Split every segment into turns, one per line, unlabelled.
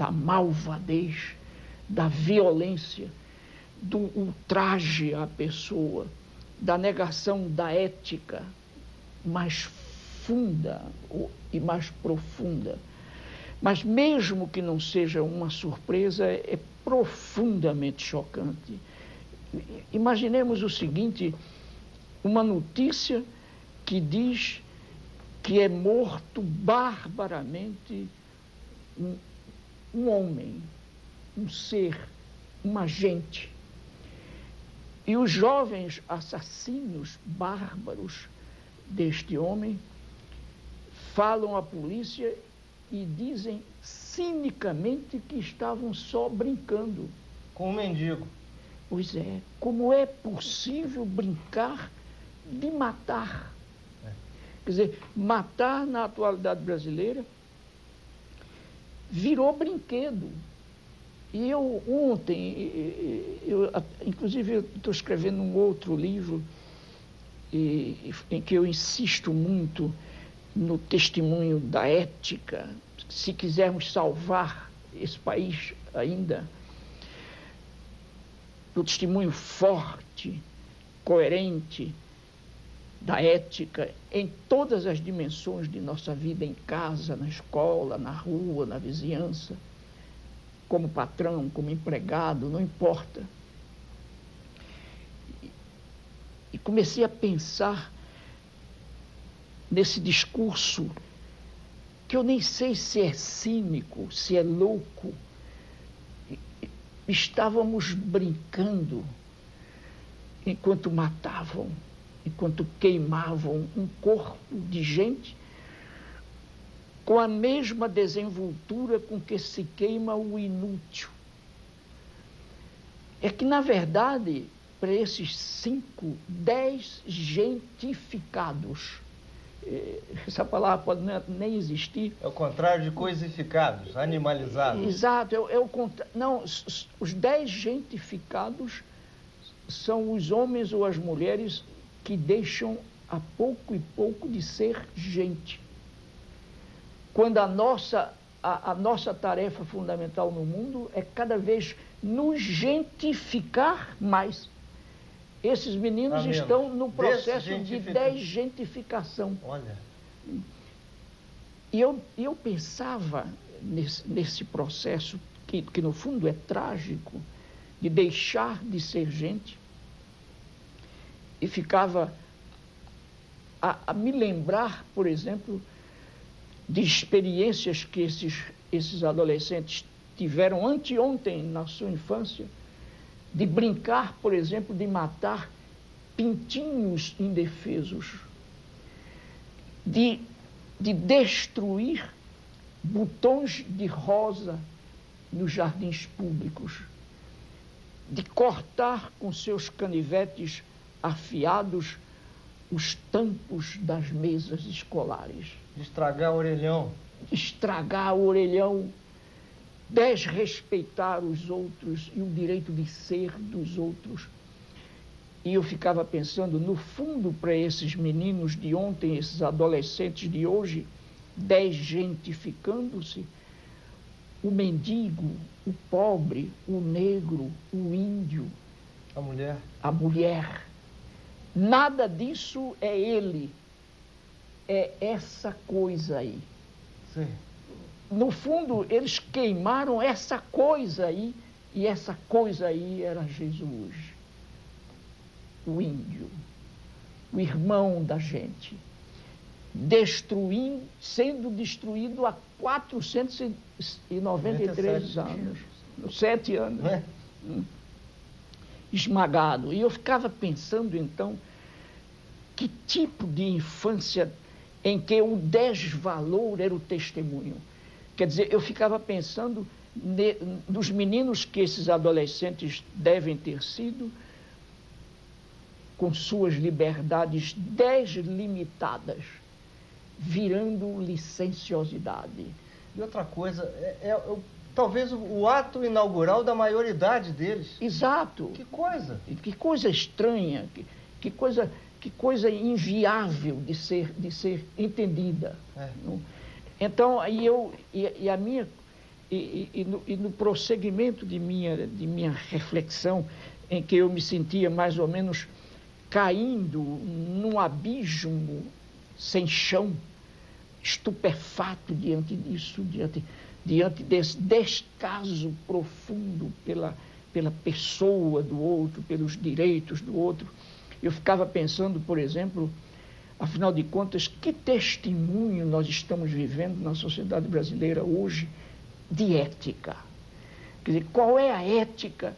da malvadez, da violência, do ultraje à pessoa, da negação da ética mais funda e mais profunda. Mas mesmo que não seja uma surpresa, é profundamente chocante. Imaginemos o seguinte, uma notícia que diz que é morto barbaramente um homem, um ser, um agente. E os jovens assassinos bárbaros deste homem falam à polícia e dizem cinicamente que estavam só brincando.
Com um mendigo.
Pois é, como é possível brincar de matar? Quer dizer, matar na atualidade brasileira virou brinquedo. E eu ontem, inclusive eu estou escrevendo um outro livro em que eu insisto muito no testemunho da ética, se quisermos salvar esse país ainda, no testemunho forte, coerente da ética em todas as dimensões de nossa vida, em casa, na escola, na rua, na vizinhança, como patrão, como empregado, não importa. E comecei a pensar nesse discurso que eu nem sei se é cínico, se é louco. Estávamos brincando enquanto matavam, enquanto queimavam um corpo de gente com a mesma desenvoltura com que se queima o inútil. É que, na verdade, para esses 5, 10 gentificados, essa palavra pode nem existir.
É o contrário de coisificados, animalizados.
Exato, é o contrário. Não, os 10 gentificados são os homens ou as mulheres que deixam a pouco e pouco de ser gente. Quando a nossa tarefa fundamental no mundo é cada vez nos gentificar mais. Esses meninos estão no processo de desgentificação.
Olha.
E eu pensava nesse processo, que no fundo é trágico, de deixar de ser gente, e ficava a me lembrar, por exemplo, de experiências que esses adolescentes tiveram anteontem na sua infância, de brincar, por exemplo, de matar pintinhos indefesos, de destruir botões de rosa nos jardins públicos, de cortar com seus canivetes afiados os tampos das mesas escolares.
De estragar o orelhão.
Estragar o orelhão, desrespeitar os outros e o direito de ser dos outros. E eu ficava pensando, no fundo, para esses meninos de ontem, esses adolescentes de hoje, desgentificando-se, o mendigo, o pobre, o negro, o índio, a mulher, nada disso é ele, é essa coisa aí.
Sim.
No fundo, eles queimaram essa coisa aí, e essa coisa aí era Jesus, o índio, o irmão da gente, sendo destruído há 493 anos, 7 anos, esmagado. E eu ficava pensando, então, que tipo de infância em que o desvalor era o testemunho. Quer dizer, eu ficava pensando nos meninos que esses adolescentes devem ter sido, com suas liberdades deslimitadas, virando licenciosidade.
E outra coisa, talvez o ato inaugural da maioridade deles.
Exato.
Que coisa!
Que coisa estranha, que coisa inviável de ser entendida.
É.
Então, a minha e no prosseguimento de minha reflexão, em que eu me sentia mais ou menos caindo num abismo sem chão, estupefato diante disso, diante desse descaso profundo pela pessoa do outro, pelos direitos do outro. Eu ficava pensando, por exemplo, afinal de contas, que testemunho nós estamos vivendo na sociedade brasileira hoje de ética? Quer dizer, qual é a ética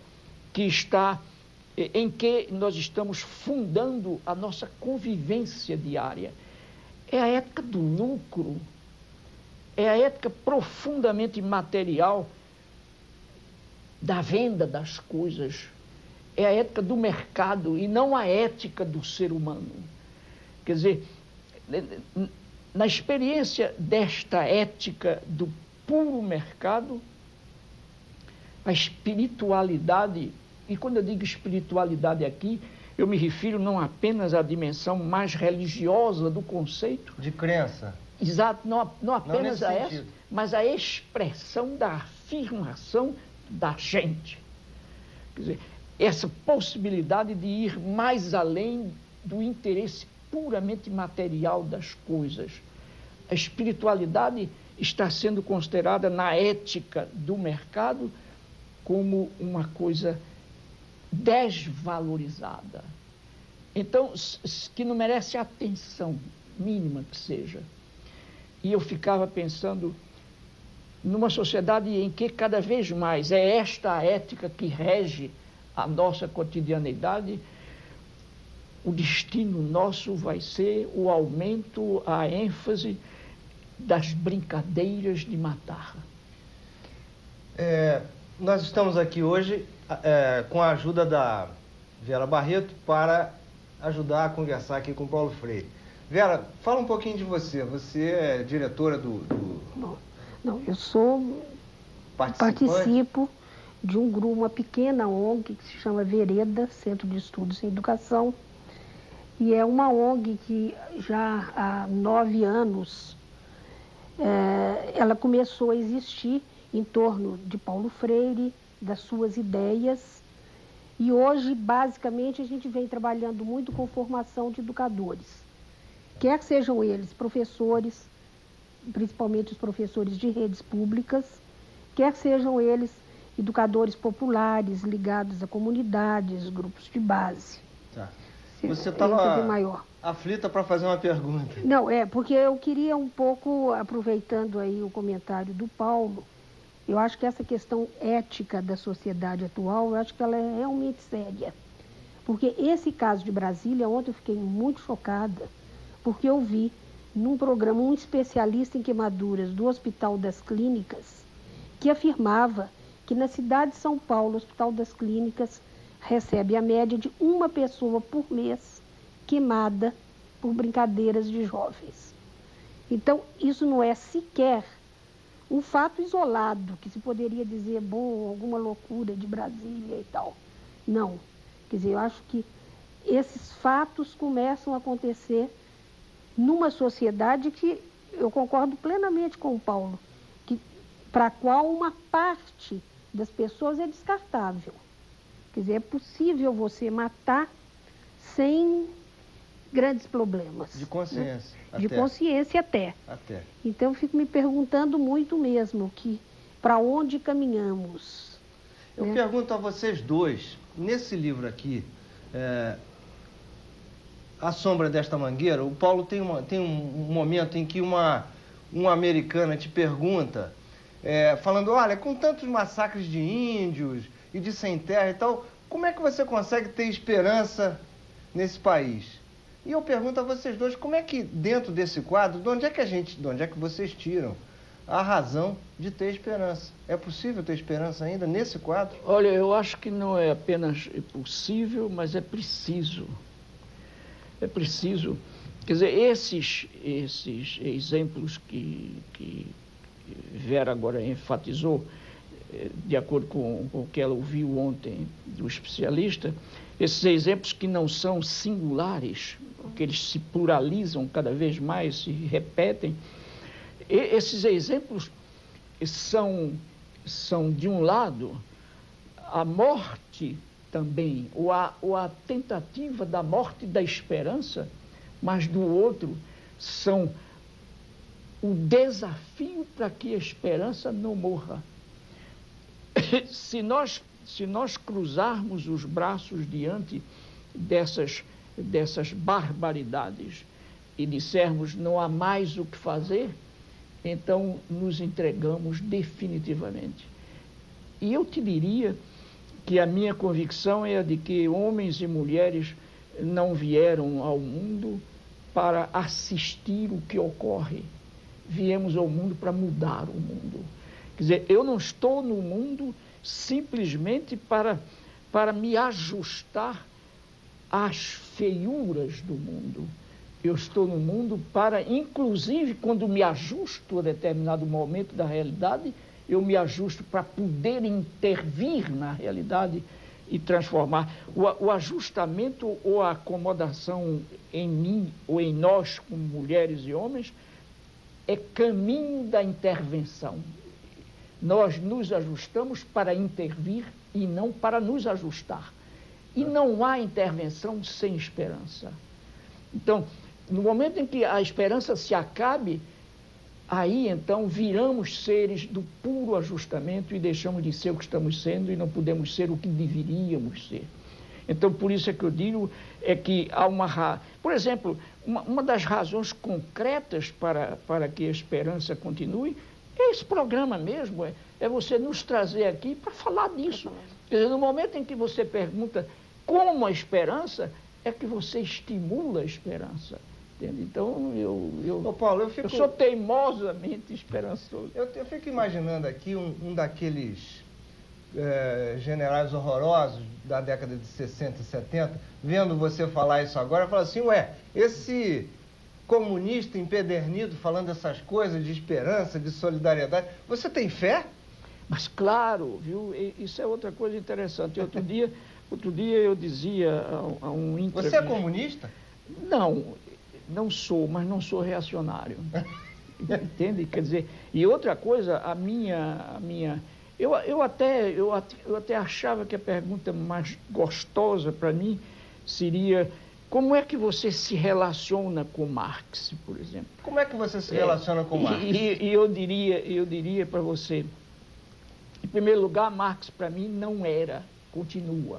em que nós estamos fundando a nossa convivência diária? É a ética do lucro, é a ética profundamente material da venda das coisas, é a ética do mercado e não a ética do ser humano. Quer dizer, na experiência desta ética do puro mercado, a espiritualidade, e quando eu digo espiritualidade aqui, eu me refiro não apenas à dimensão mais religiosa do conceito.
De crença.
Exato, não apenas
não
a essa, mas a expressão da afirmação da gente. Quer dizer, essa possibilidade de ir mais além do interesse puramente material das coisas. A espiritualidade está sendo considerada na ética do mercado como uma coisa desvalorizada. Então, que não merece atenção mínima que seja. E eu ficava pensando numa sociedade em que cada vez mais é esta a ética que rege a nossa cotidianeidade, o destino nosso vai ser o aumento, a ênfase das brincadeiras de matar.
Nós estamos aqui hoje com a ajuda da Vera Barreto para ajudar a conversar aqui com o Paulo Freire. Vera, fala um pouquinho de você. Você é diretora
Não, eu participo de um grupo, uma pequena ONG que se chama Vereda, Centro de Estudos em Educação, e é uma ONG que já há 9 anos ela começou a existir em torno de Paulo Freire, das suas ideias, e hoje, basicamente, a gente vem trabalhando muito com formação de educadores, quer sejam eles professores, principalmente os professores de redes públicas, quer sejam eles educadores populares ligados a comunidades, grupos de base.
Tá. Você estava aflita para fazer uma pergunta.
Não, porque eu queria um pouco, aproveitando aí o comentário do Paulo, eu acho que essa questão ética da sociedade atual, eu acho que ela é realmente séria. Porque esse caso de Brasília, ontem eu fiquei muito chocada, porque eu vi num programa um especialista em queimaduras do Hospital das Clínicas, que afirmava que na cidade de São Paulo, o Hospital das Clínicas recebe a média de uma pessoa por mês queimada por brincadeiras de jovens. Então, isso não é sequer um fato isolado, que se poderia dizer, bom, alguma loucura de Brasília e tal. Não. Quer dizer, eu acho que esses fatos começam a acontecer numa sociedade que eu concordo plenamente com o Paulo, para a qual uma parte das pessoas é descartável. Quer dizer, é possível você matar sem grandes problemas.
De consciência.
Né? De consciência até. Então, eu fico me perguntando muito mesmo para onde caminhamos.
Eu pergunto a vocês dois, nesse livro aqui, A Sombra desta Mangueira, o Paulo tem um momento em que uma americana te pergunta, falando, olha, com tantos massacres de índios e de sem terra e tal, como é que você consegue ter esperança nesse país? E eu pergunto a vocês dois, como é que dentro desse quadro, de onde é que vocês tiram a razão de ter esperança? É possível ter esperança ainda nesse quadro?
Olha, eu acho que não é apenas possível, mas é preciso. É preciso. Quer dizer, esses exemplos que Vera agora enfatizou, de acordo com o que ela ouviu ontem do especialista, esses exemplos que não são singulares, que eles se pluralizam cada vez mais, se repetem, esses exemplos são são, de um lado, a morte também, ou a tentativa da morte da esperança, mas do outro são o desafio para que a esperança não morra. Se nós cruzarmos os braços diante dessas barbaridades e dissermos não há mais o que fazer, então nos entregamos definitivamente. E eu te diria que a minha convicção é a de que homens e mulheres não vieram ao mundo para assistir o que ocorre. Viemos ao mundo para mudar o mundo. Quer dizer, eu não estou no mundo simplesmente para me ajustar às feiuras do mundo. Eu estou no mundo para, inclusive, quando me ajusto a determinado momento da realidade, eu me ajusto para poder intervir na realidade e transformar. O ajustamento ou a acomodação em mim ou em nós, como mulheres e homens, é caminho da intervenção. Nós nos ajustamos para intervir e não para nos ajustar. E não há intervenção sem esperança. Então, no momento em que a esperança se acabe, aí então viramos seres do puro ajustamento e deixamos de ser o que estamos sendo e não podemos ser o que deveríamos ser. Então, por isso é que eu digo que há por exemplo, uma das razões concretas para que a esperança continue é esse programa mesmo, é você nos trazer aqui para falar disso. Quer dizer, no momento em que você pergunta como a esperança, é que você estimula a esperança. Entende? Então,
Paulo,
eu sou teimosamente esperançoso.
Eu fico imaginando aqui um daqueles generais horrorosos da década de 60 e 70, vendo você falar isso agora, fala assim, esse comunista empedernido falando essas coisas de esperança, de solidariedade, você tem fé?
Mas claro, viu? Isso é outra coisa interessante. Outro dia eu dizia a um
Você é comunista?
Não sou, mas não sou reacionário. Entende? Quer dizer, e outra coisa, eu até achava que a pergunta mais gostosa para mim seria: como é que você se relaciona com Marx, por exemplo?
Como é que você se relaciona com Marx?
E eu diria para você, em primeiro lugar, Marx para mim não era, continua.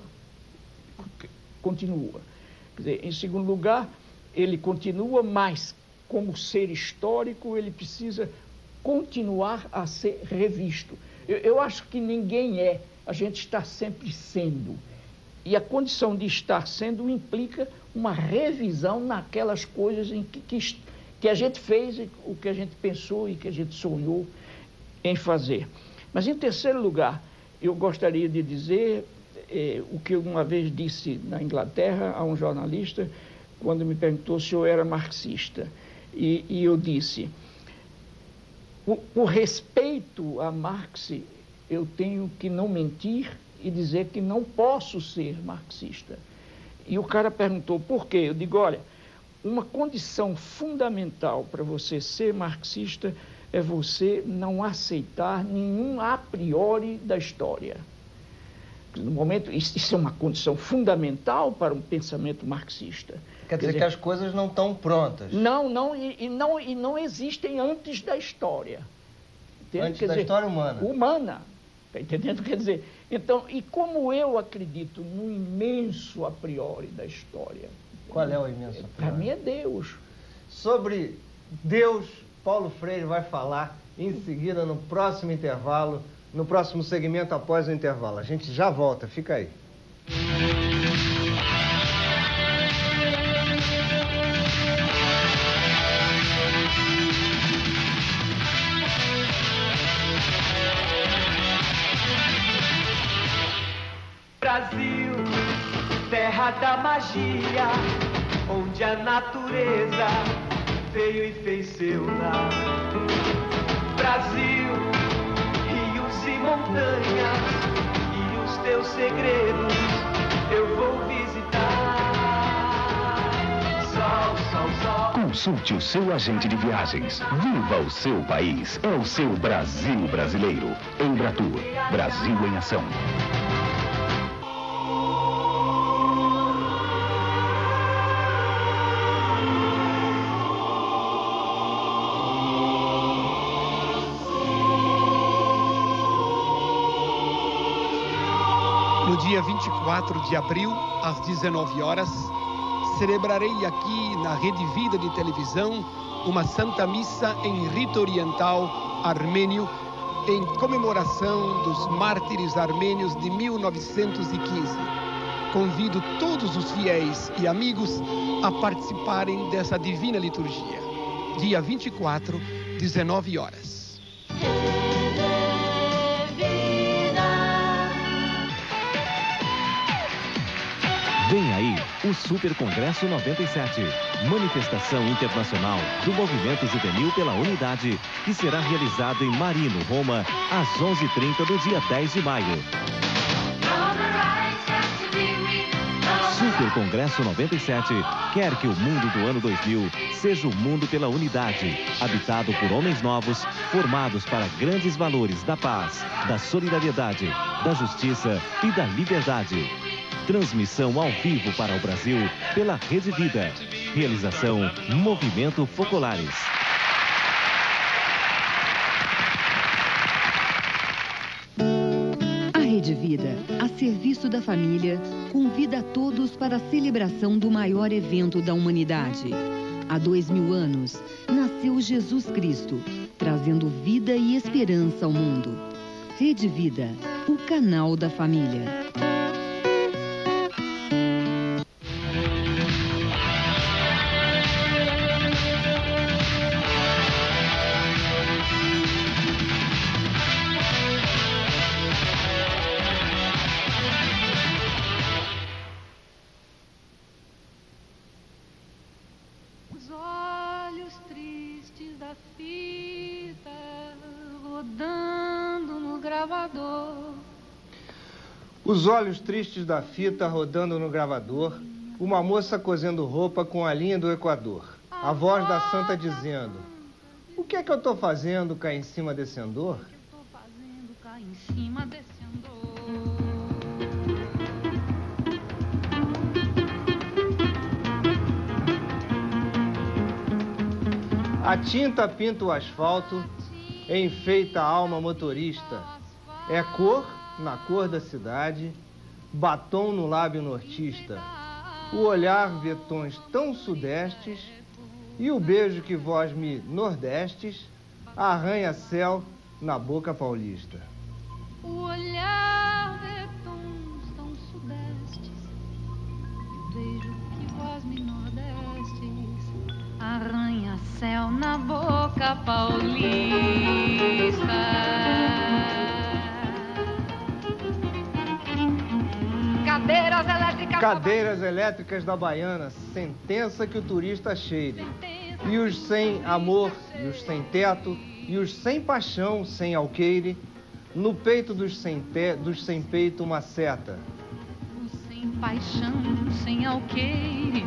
Quer dizer, em segundo lugar, ele continua, mas como ser histórico, ele precisa continuar a ser revisto. Eu acho que ninguém a gente está sempre sendo. E a condição de estar sendo implica uma revisão naquelas coisas que a gente fez, o que a gente pensou e que a gente sonhou em fazer. Mas, em terceiro lugar, eu gostaria de dizer o que eu uma vez disse na Inglaterra a um jornalista, quando me perguntou se eu era marxista. E eu disse: por respeito a Marx, eu tenho que não mentir e dizer que não posso ser marxista. E o cara perguntou por quê? Eu digo: olha, uma condição fundamental para você ser marxista é você não aceitar nenhum a priori da história. No momento, isso é uma condição fundamental para um pensamento marxista.
Quer dizer que as coisas não estão prontas.
Não existem antes da história. Entende?
Antes da história humana.
Humana. Está entendendo? Quer dizer, então, e como eu acredito no imenso a priori da história?
Qual é o imenso a priori?
Para mim é Deus.
Sobre Deus, Paulo Freire vai falar em seguida no próximo intervalo, no próximo segmento após o intervalo. A gente já volta, fica aí.
Brasil, terra da magia, onde a natureza veio e fez seu lar. Brasil, rios e montanhas, e os teus segredos eu vou visitar. Sol, sol, sol.
Consulte o seu agente de viagens. Viva o seu país. É o seu Brasil brasileiro. Embratur. Brasil em ação.
No dia 24 de abril, às 19 horas, celebrarei aqui na Rede Vida de televisão uma Santa Missa em rito oriental armênio em comemoração dos mártires armênios de 1915. Convido todos os fiéis e amigos a participarem dessa divina liturgia. Dia 24, 19 horas.
Vem aí o Super Congresso 97, manifestação internacional do Movimento Juvenil pela Unidade, que será realizado em Marino, Roma, às 11h30 do dia 10 de maio. Super Congresso 97 quer que o mundo do ano 2000 seja o mundo pela unidade, habitado por homens novos, formados para grandes valores da paz, da solidariedade, da justiça e da liberdade. Transmissão ao vivo para o Brasil pela Rede Vida. Realização Movimento Focolares.
A Rede Vida, a serviço da família, convida a todos para a celebração do maior evento da humanidade. Há 2000 anos, nasceu Jesus Cristo, trazendo vida e esperança ao mundo. Rede Vida, o canal da família.
Os olhos tristes da fita rodando no gravador.
Os olhos tristes da fita rodando no gravador. Uma moça cozendo roupa com a linha do Equador. A voz da santa dizendo: o que é que eu tô fazendo cá em cima desse andor?
O que eu tô fazendo cá em cima desse andor?
A tinta pinta o asfalto, enfeita a alma motorista. É cor na cor da cidade, batom no lábio nortista. O olhar vê tons tão sudestes, e o beijo que vós me nordestes arranha céu na boca paulista.
O olhar vê tons tão sudestes, e o beijo que vós me nordestes arranha céu na boca paulista.
Cadeiras elétricas da Baiana, sentença que o turista cheire. E os sem amor, e os sem teto, e os sem paixão, sem alqueire, no peito dos sem peito uma seta.
Os sem paixão, sem alqueire,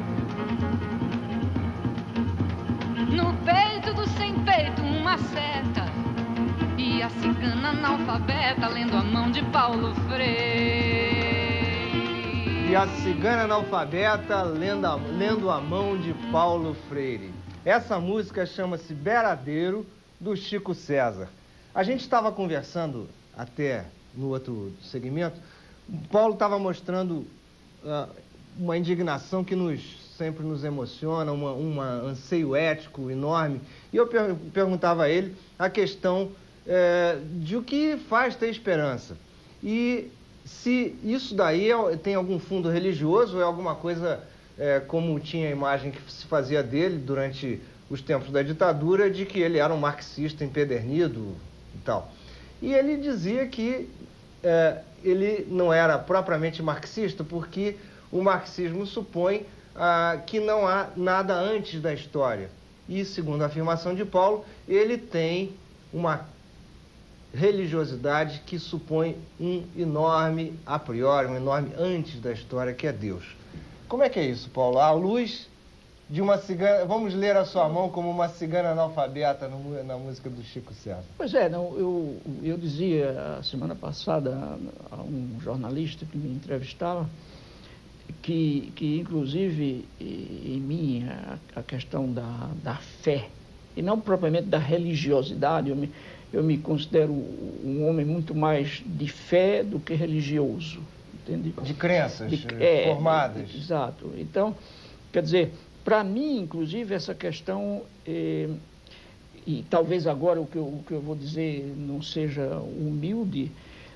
no peito do sem peito uma seta. E a cigana analfabeta lendo a mão de Paulo Freire.
E a cigana analfabeta lendo a mão de Paulo Freire. Essa música chama-se Beradeiro, do Chico César. A gente estava conversando até no outro segmento, o Paulo estava mostrando uma indignação que sempre nos emociona, um anseio ético enorme. E eu perguntava a ele a questão de o que faz ter esperança. E se isso daí tem algum fundo religioso ou é alguma coisa, como tinha a imagem que se fazia dele durante os tempos da ditadura, de que ele era um marxista empedernido e tal. E ele dizia que ele não era propriamente marxista, porque o marxismo supõe que não há nada antes da história. E, segundo a afirmação de Paulo, ele tem uma religiosidade que supõe um enorme a priori, um enorme antes da história, que é Deus. Como é que é isso, Paulo? A luz de uma cigana. Vamos ler a sua mão como uma cigana analfabeta na música do Chico César.
Pois é, não, eu dizia a semana passada a um jornalista que me entrevistava que inclusive, em mim, a questão da fé, e não propriamente da religiosidade, eu me considero um homem muito mais de fé do que religioso, entende?
De crenças formadas.
Exato. Então, quer dizer, para mim, inclusive, essa questão, e talvez agora o que eu vou dizer não seja humilde,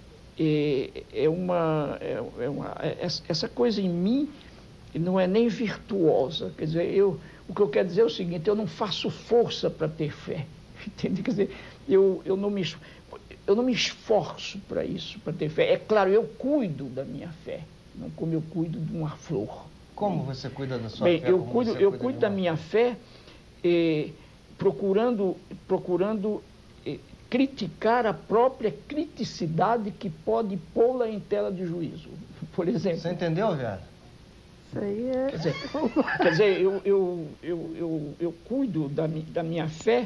essa coisa em mim não é nem virtuosa. Quer dizer, o que eu quero dizer é o seguinte: eu não faço força para ter fé, entende? Quer dizer, eu não me esforço para isso, para ter fé. É claro, eu cuido da minha fé, não como eu cuido de uma flor.
Como você cuida da sua
fé?
Eu
cuido da minha fé procurando criticar a própria criticidade que pode pô-la em tela de juízo, por exemplo.
Você entendeu, Vera?
Isso aí é...
Quer dizer, eu cuido da minha fé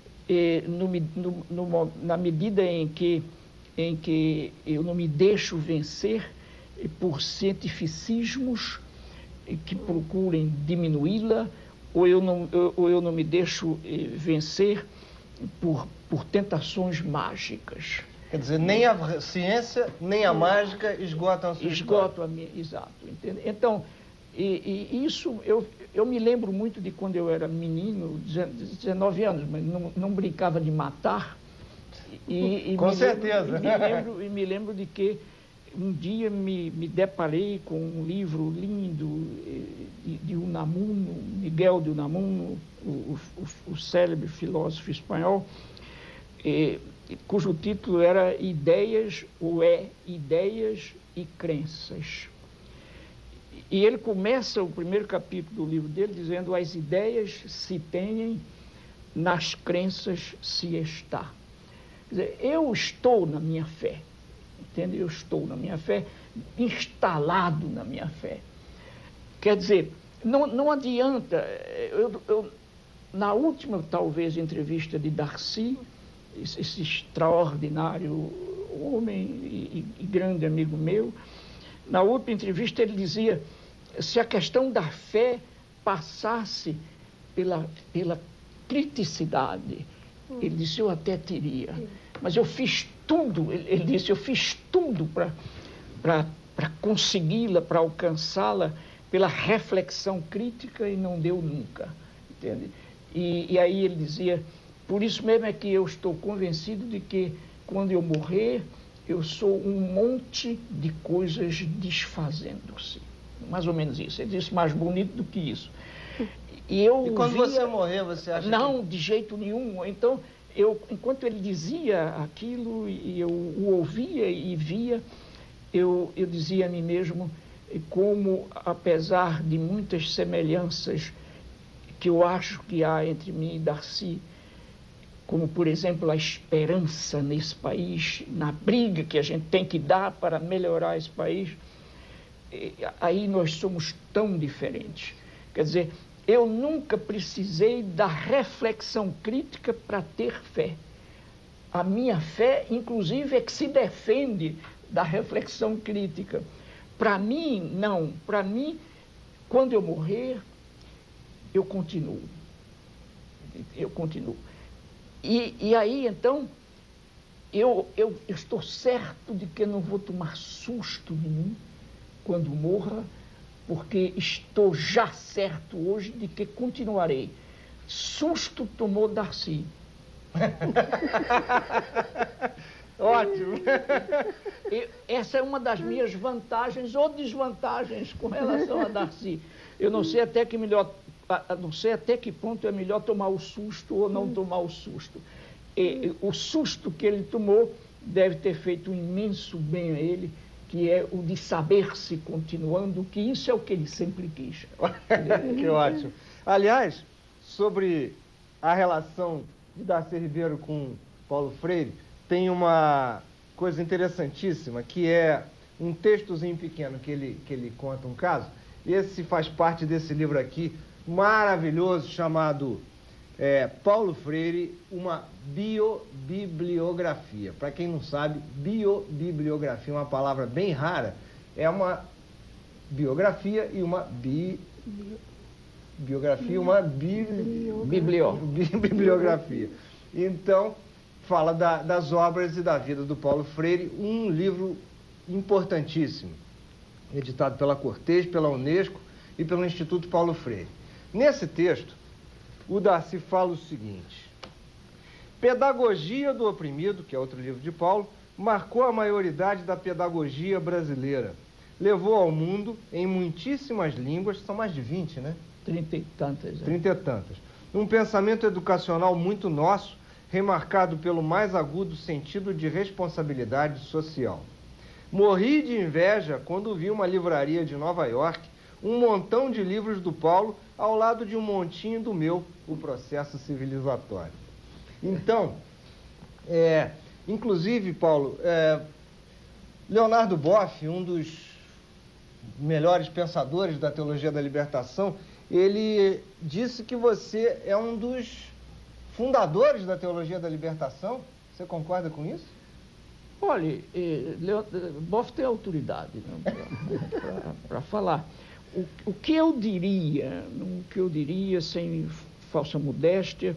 na medida em que eu não me deixo vencer por cientificismos que procurem diminuí-la, ou eu não me deixo vencer por tentações mágicas.
Quer dizer, nem a ciência, nem a mágica esgotam a sua
Esgotam a minha, exato. Entende? Então, isso, eu me lembro muito de quando eu era menino, 19 anos, mas não brincava de matar.
Com certeza.
Me lembro de que um dia me deparei com um livro lindo de Unamuno, Miguel de Unamuno, o célebre filósofo espanhol, cujo título era Ideias e Crenças. E ele começa o primeiro capítulo do livro dele dizendo: as ideias se têm, nas crenças se está. Quer dizer, eu estou na minha fé, entende? Eu estou na minha fé, instalado na minha fé. Quer dizer, não adianta, na última, talvez, entrevista de Darcy, esse extraordinário homem e grande amigo meu, na última entrevista ele dizia: se a questão da fé passasse pela criticidade, ele disse, eu até teria, mas eu fiz tudo, ele disse, eu fiz tudo para consegui-la, para alcançá-la pela reflexão crítica e não deu nunca, entende? E aí ele dizia, por isso mesmo é que eu estou convencido de que quando eu morrer, eu sou um monte de coisas desfazendo-se. Mais ou menos isso. Ele disse mais bonito do que isso. E
quando você morrer, você acha
Não, de jeito nenhum. Então, enquanto ele dizia aquilo, e eu o ouvia e via, eu dizia a mim mesmo como, apesar de muitas semelhanças que eu acho que há entre mim e Darcy, como, por exemplo, a esperança nesse país, na briga que a gente tem que dar para melhorar esse país, aí nós somos tão diferentes. Quer dizer, eu nunca precisei da reflexão crítica para ter fé. A minha fé, inclusive, é que se defende da reflexão crítica. Para mim, não. Para mim, quando eu morrer, eu continuo. Eu continuo. E aí, então, eu estou certo de que não vou tomar susto nenhum quando morra, porque estou já certo hoje de que continuarei. Susto tomou Darcy.
Ótimo.
Essa é uma das minhas vantagens ou desvantagens com relação a Darcy. Eu não sei até que ponto é melhor tomar o susto ou não tomar o susto. O susto que ele tomou deve ter feito um imenso bem a ele, que é o de saber-se continuando, que isso é o que ele sempre quis.
Que ótimo. Aliás, sobre a relação de Darcy Ribeiro com Paulo Freire, tem uma coisa interessantíssima, que é um textozinho pequeno que ele conta um caso. Esse faz parte desse livro aqui, maravilhoso chamado Paulo Freire, uma biobibliografia. Para quem não sabe, biobibliografia é uma palavra bem rara, é uma biografia e uma bibliografia. Então, fala das obras e da vida do Paulo Freire, um livro importantíssimo, editado pela Cortez, pela Unesco e pelo Instituto Paulo Freire. Nesse texto, o Darcy fala o seguinte: Pedagogia do Oprimido, que é outro livro de Paulo, marcou a maioridade da pedagogia brasileira. Levou ao mundo, em muitíssimas línguas, são mais de 20, né?
30 e tantas.
30 e tantas. Um pensamento educacional muito nosso, remarcado pelo mais agudo sentido de responsabilidade social. Morri de inveja quando vi uma livraria de Nova York, um montão de livros do Paulo, ao lado de um montinho do meu, O Processo Civilizatório. Então, inclusive, Paulo, Leonardo Boff, um dos melhores pensadores da teologia da libertação, ele disse que você é um dos fundadores da teologia da libertação. Você concorda com isso?
Olha, Boff tem autoridade, né, para falar. O que eu diria, sem falsa modéstia,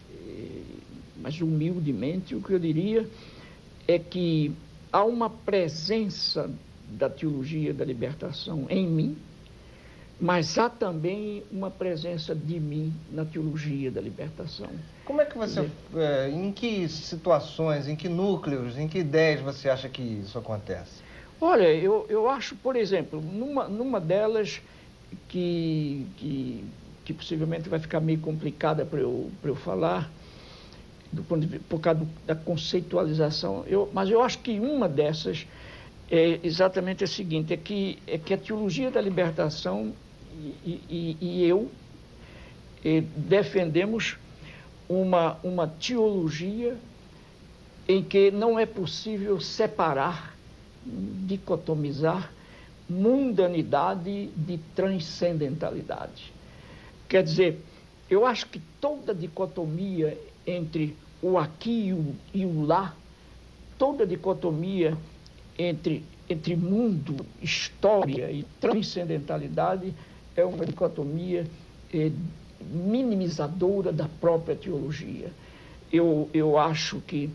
mas humildemente, o que eu diria é que há uma presença da teologia da libertação em mim, mas há também uma presença de mim na teologia da libertação.
Como é que você, em que situações, em que núcleos, em que ideias você acha que isso acontece?
Olha, eu acho, por exemplo, numa delas que possivelmente vai ficar meio complicada para eu falar, por causa da conceitualização, mas eu acho que uma dessas é exatamente a seguinte, é que a teologia da libertação e eu defendemos uma teologia em que não é possível separar, dicotomizar mundanidade de transcendentalidade. Quer dizer, eu acho que toda dicotomia entre o aqui e o lá, toda dicotomia entre mundo, história e transcendentalidade é uma dicotomia minimizadora da própria teologia. Eu acho que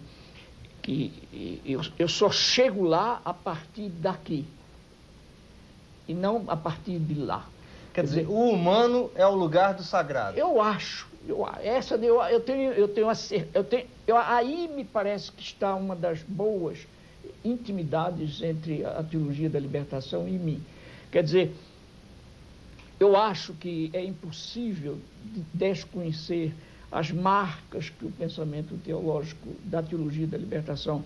eu só chego lá a partir daqui e não a partir de lá.
Quer dizer, o humano é o lugar do sagrado.
Aí me parece que está uma das boas intimidades entre a teologia da libertação e mim. Quer dizer, eu acho que é impossível desconhecer as marcas que o pensamento teológico da teologia da libertação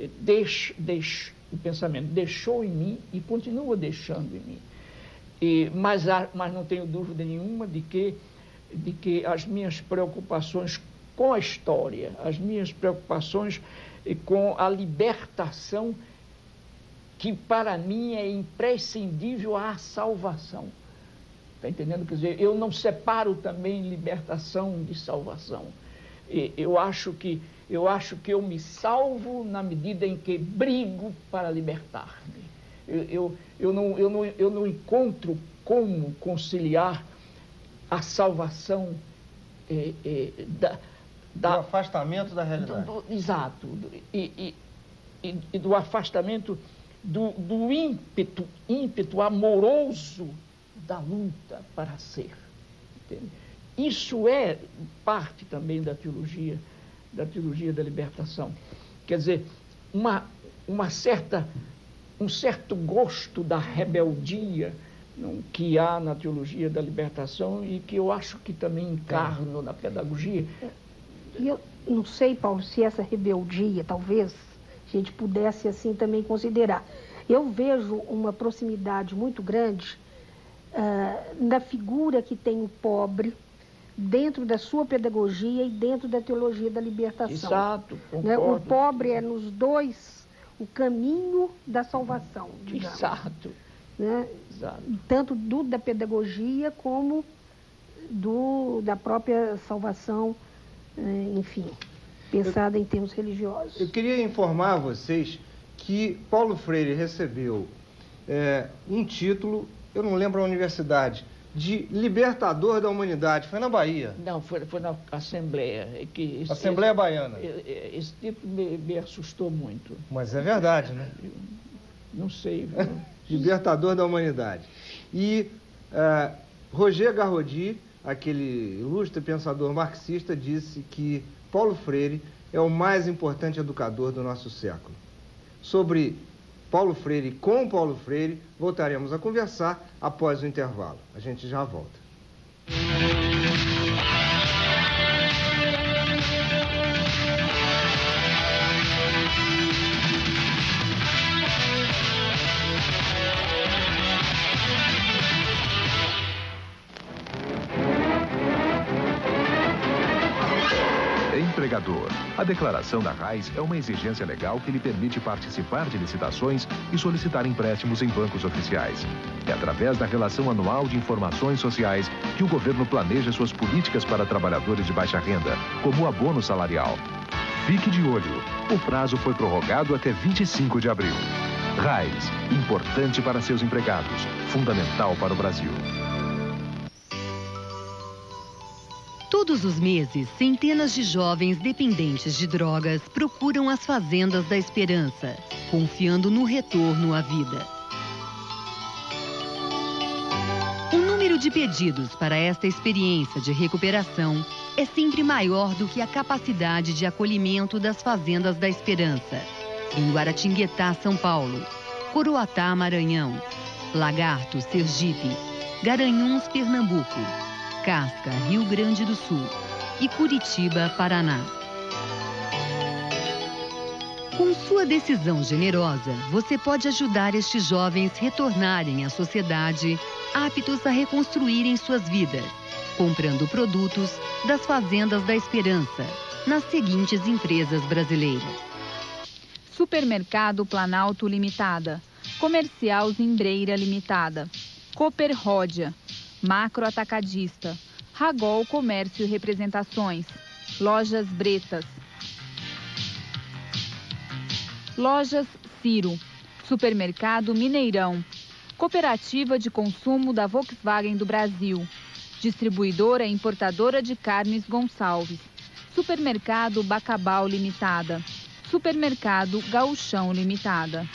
o pensamento deixou em mim e continua deixando em mim. Mas não tenho dúvida nenhuma de que as minhas preocupações com a história, as minhas preocupações com a libertação, que para mim é imprescindível à salvação. Está entendendo? Quer dizer, eu não separo também libertação de salvação. Eu acho que eu me salvo na medida em que brigo para libertar-me. Eu não encontro como conciliar a salvação
do afastamento da realidade.
Exato. E do afastamento do ímpeto amoroso da luta para ser. Entende? Isso é parte também da teologia da libertação. Quer dizer, um certo gosto da rebeldia que há na teologia da libertação e que eu acho que também encarno na pedagogia.
E eu não sei, Paulo, se essa rebeldia, talvez, a gente pudesse assim também considerar. Eu vejo uma proximidade muito grande da figura que tem o pobre dentro da sua pedagogia e dentro da teologia da libertação.
Exato, concordo.
Né? O pobre é nos dois o caminho da salvação, digamos.
Exato.
Né?
Exato.
Tanto da pedagogia como da própria salvação, enfim, pensada em termos religiosos.
Eu queria informar vocês que Paulo Freire recebeu um título, eu não lembro a universidade, de libertador da humanidade. Foi na Bahia.
Não, foi na Assembleia.
Assembleia Baiana.
Esse título me assustou muito.
Mas é verdade, né?
Não sei.
Libertador da humanidade. E Roger Garrodi, aquele ilustre pensador marxista, disse que Paulo Freire é o mais importante educador do nosso século. Sobre Paulo Freire e com Paulo Freire, voltaremos a conversar após o intervalo. A gente já volta.
Empregador. A declaração da RAIS é uma exigência legal que lhe permite participar de licitações e solicitar empréstimos em bancos oficiais. É através da relação anual de informações sociais que o governo planeja suas políticas para trabalhadores de baixa renda, como o abono salarial. Fique de olho. O prazo foi prorrogado até 25 de abril. RAIS. Importante para seus empregados. Fundamental para o Brasil.
Todos os meses, centenas de jovens dependentes de drogas procuram as fazendas da esperança, confiando no retorno à vida. O número de pedidos para esta experiência de recuperação é sempre maior do que a capacidade de acolhimento das fazendas da esperança. Em Guaratinguetá, São Paulo, Coroatá, Maranhão, Lagarto, Sergipe, Garanhuns, Pernambuco, Casca, Rio Grande do Sul e Curitiba, Paraná. Com sua decisão generosa, você pode ajudar estes jovens a retornarem à sociedade, aptos a reconstruírem suas vidas, comprando produtos das Fazendas da Esperança, nas seguintes empresas brasileiras:
Supermercado Planalto Limitada, Comercial Zimbreira Limitada, Cooper Ródia, Macro Atacadista, Ragol Comércio e Representações, Lojas Bretas, Lojas Ciro, Supermercado Mineirão, Cooperativa de Consumo da Volkswagen do Brasil, Distribuidora e Importadora de Carnes Gonçalves, Supermercado Bacabal Limitada, Supermercado Gauchão Limitada.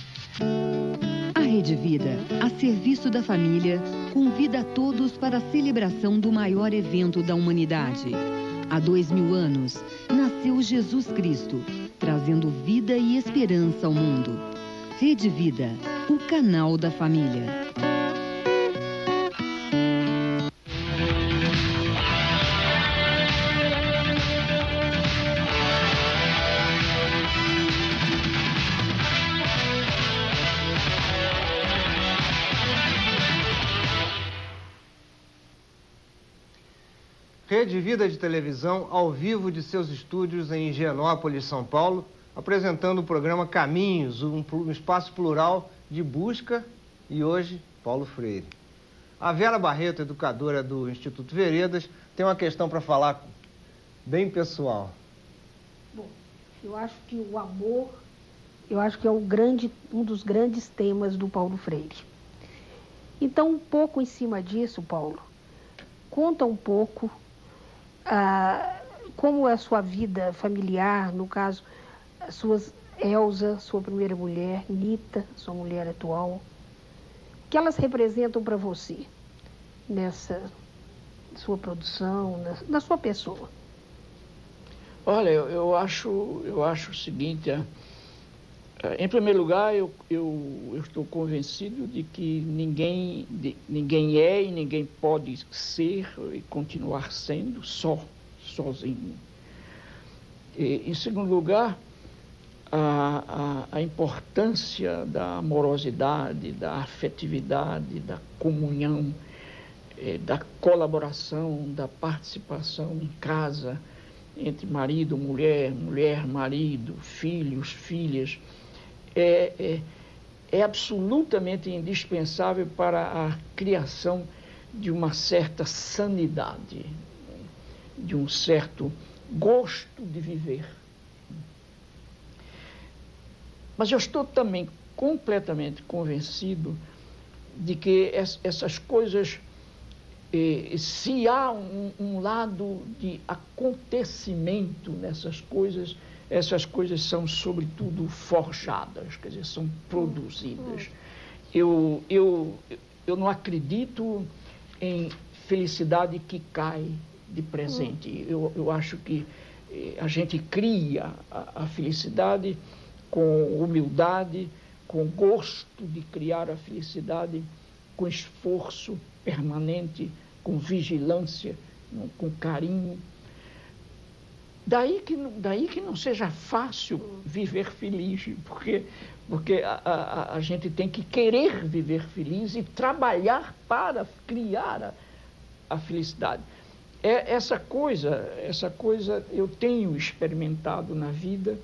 A Rede Vida, a serviço da família, convida a todos para a celebração do maior evento da humanidade. Há 2000 anos, nasceu Jesus Cristo, trazendo vida e esperança ao mundo. Rede Vida, o canal da família.
Rede Vida de Televisão, ao vivo de seus estúdios em Higienópolis, São Paulo, apresentando o programa Caminhos, um espaço plural de busca, e hoje, Paulo Freire. A Vera Barreto, educadora do Instituto Veredas, tem uma questão para falar bem pessoal.
Bom, eu acho que o amor, é um dos grandes temas do Paulo Freire. Então, um pouco em cima disso, Paulo, conta um pouco como é a sua vida familiar, no caso, Elza, sua primeira mulher, Nita, sua mulher atual, o que elas representam para você nessa sua produção, na sua pessoa?
Olha, eu acho o seguinte, em primeiro lugar, eu estou convencido de que ninguém é e ninguém pode ser e continuar sendo sozinho. Em segundo lugar, a importância da amorosidade, da afetividade, da comunhão, da colaboração, da participação em casa, entre marido, mulher, marido, filhos, filhas, é absolutamente indispensável para a criação de uma certa sanidade, de um certo gosto de viver. Mas eu estou também completamente convencido de que essas coisas, se há um lado de acontecimento nessas coisas, essas coisas são sobretudo forjadas, quer dizer, são produzidas. Eu não acredito em felicidade que cai de presente. Eu acho que a gente cria a felicidade com humildade, com gosto de criar a felicidade, com esforço permanente, com vigilância, com carinho. Daí que não seja fácil viver feliz, porque a gente tem que querer viver feliz e trabalhar para criar a felicidade. Essa coisa eu tenho experimentado na vida.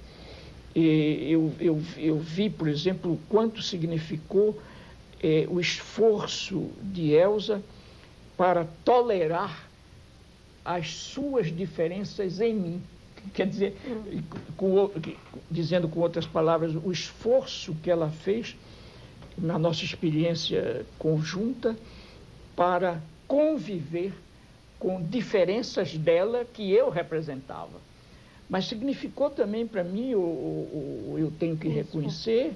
Eu vi, por exemplo, o quanto significou o esforço de Elza para tolerar as suas diferenças em mim. Quer dizer, dizendo com outras palavras, o esforço que ela fez na nossa experiência conjunta para conviver com diferenças dela que eu representava. Mas significou também para mim, eu tenho que reconhecer,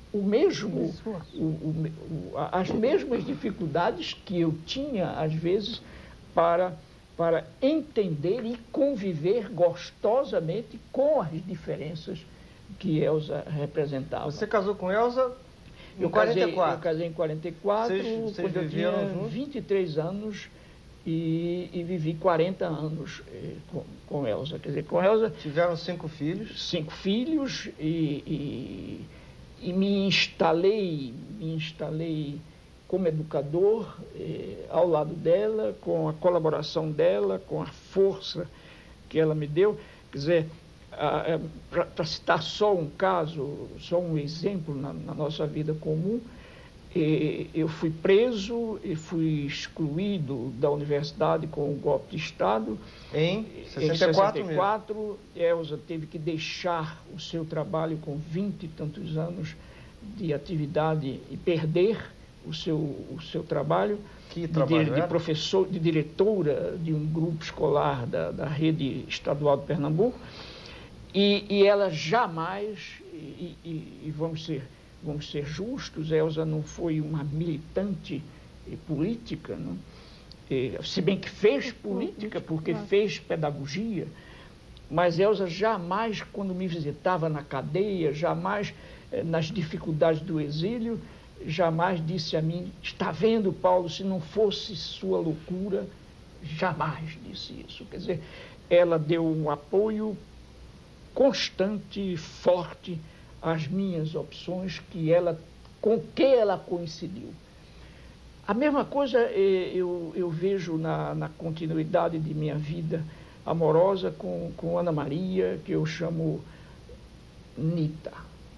as mesmas dificuldades que eu tinha, às vezes, para entender e conviver gostosamente com as diferenças que Elza representava.
Você casou com Elza em
44? Eu casei em 44,
quando eu tinha
23 anos e vivi 40 anos com Elza. Quer dizer, com Elza...
Tiveram 5 filhos?
5 filhos e me instalei como educador, ao lado dela, com a colaboração dela, com a força que ela me deu. Quer dizer, para citar só um caso, só um exemplo na nossa vida comum, eu fui preso e fui excluído da universidade com o golpe de Estado.
Em 64,
Elza teve que deixar o seu trabalho com 20 e tantos anos de atividade e perder o seu trabalho, de professor, de diretora de um grupo escolar da rede estadual de Pernambuco, e ela jamais, vamos ser justos, Elza não foi uma militante política, não? Se bem que fez política, porque fez pedagogia, mas Elza jamais, quando me visitava na cadeia, jamais nas dificuldades do exílio, jamais disse a mim, está vendo, Paulo, se não fosse sua loucura, jamais disse isso. Quer dizer, ela deu um apoio constante, forte às minhas opções com que ela coincidiu. A mesma coisa eu vejo na continuidade de minha vida amorosa com Ana Maria, que eu chamo Nita.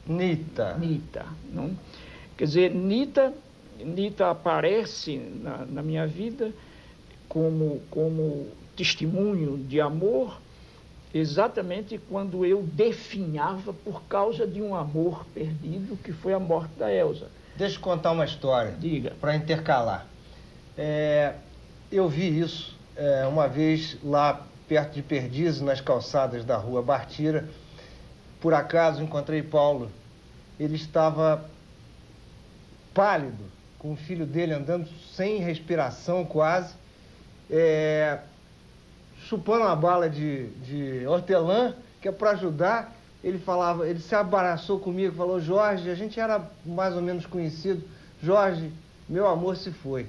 Não? Quer dizer, Nita aparece na minha vida como testemunho de amor, exatamente quando eu definhava por causa de um amor perdido, que foi a morte da Elza.
Deixa eu contar uma história.
Diga.
Para intercalar. Eu vi isso uma vez lá perto de Perdizes, nas calçadas da rua Bartira. Por acaso encontrei Paulo. Ele estava pálido, com o filho dele andando sem respiração quase, chupando uma bala de hortelã, que é para ajudar. Ele se abraçou comigo, falou, Jorge, a gente era mais ou menos conhecido, Jorge, meu amor se foi.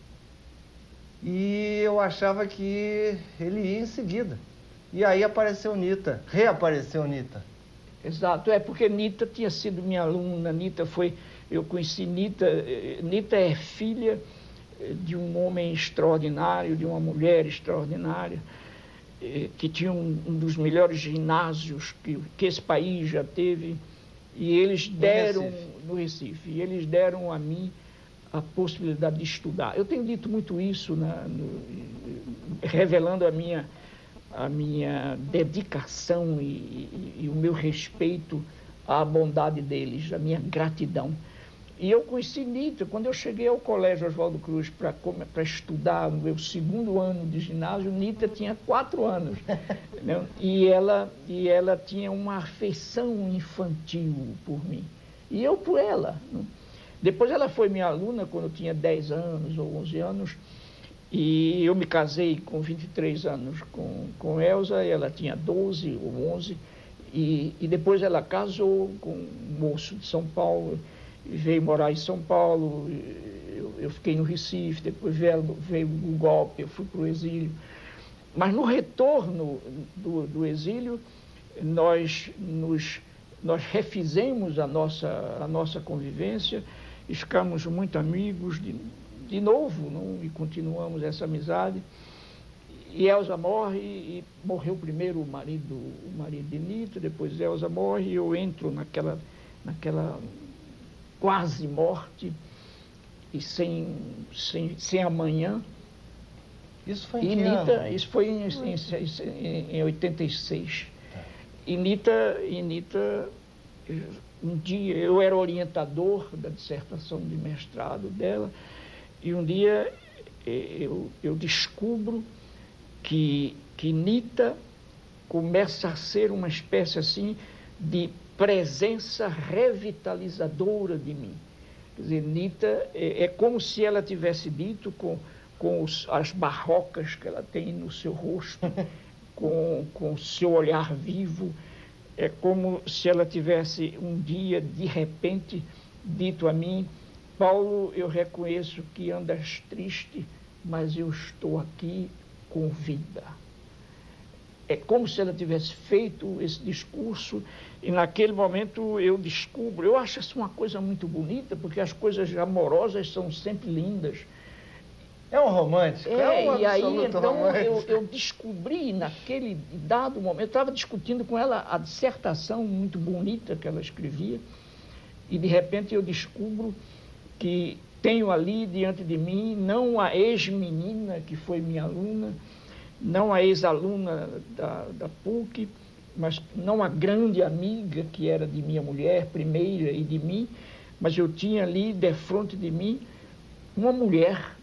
E eu achava que ele ia em seguida. E aí reapareceu Nita.
Exato, porque Nita tinha sido minha aluna, eu conheci Nita é filha de um homem extraordinário, de uma mulher extraordinária, que tinha um dos melhores ginásios que esse país já teve, e eles deram, no Recife, e eles deram a mim a possibilidade de estudar. Eu tenho dito muito isso, revelando a minha dedicação e o meu respeito à bondade deles, a minha gratidão. E eu conheci Nita quando eu cheguei ao Colégio Oswaldo Cruz para estudar no meu 2º ano de ginásio. Nita tinha 4 anos, né? e ela tinha uma afeição infantil por mim, e eu por ela, né? Depois ela foi minha aluna quando eu tinha 10 anos ou 11 anos, e eu me casei com 23 anos com Elza, e ela tinha 12 ou 11, e depois ela casou com um moço de São Paulo, veio morar em São Paulo, eu fiquei no Recife, depois veio o golpe, eu fui para o exílio. Mas no retorno do exílio, nós refizemos a nossa convivência, e ficamos muito amigos de novo, não? E continuamos essa amizade. E Elza morre, e morreu primeiro o marido de Nita, depois Elza morre, e eu entro naquela quase morte e sem amanhã.
Isso foi em que ano?
Isso foi em 86. E Nita, um dia, eu era orientador da dissertação de mestrado dela, e um dia eu descubro que Nita começa a ser uma espécie assim de presença revitalizadora de mim. Quer dizer, Nita é como se ela tivesse dito, com as barrocas que ela tem no seu rosto, com o seu olhar vivo, é como se ela tivesse um dia, de repente, dito a mim: Paulo, eu reconheço que andas triste, mas eu estou aqui com vida. É como se ela tivesse feito esse discurso, e naquele momento eu descubro, eu acho isso uma coisa muito bonita, porque as coisas amorosas são sempre lindas.
É um romântico, é um
e aí então
romântico.
eu descobri naquele dado momento, eu estava discutindo com ela a dissertação muito bonita que ela escrevia, e de repente eu descubro que tenho ali diante de mim não a ex-menina que foi minha aluna, não a ex-aluna da PUC, mas não a grande amiga que era de minha mulher primeira e de mim, mas eu tinha ali defronte de mim uma mulher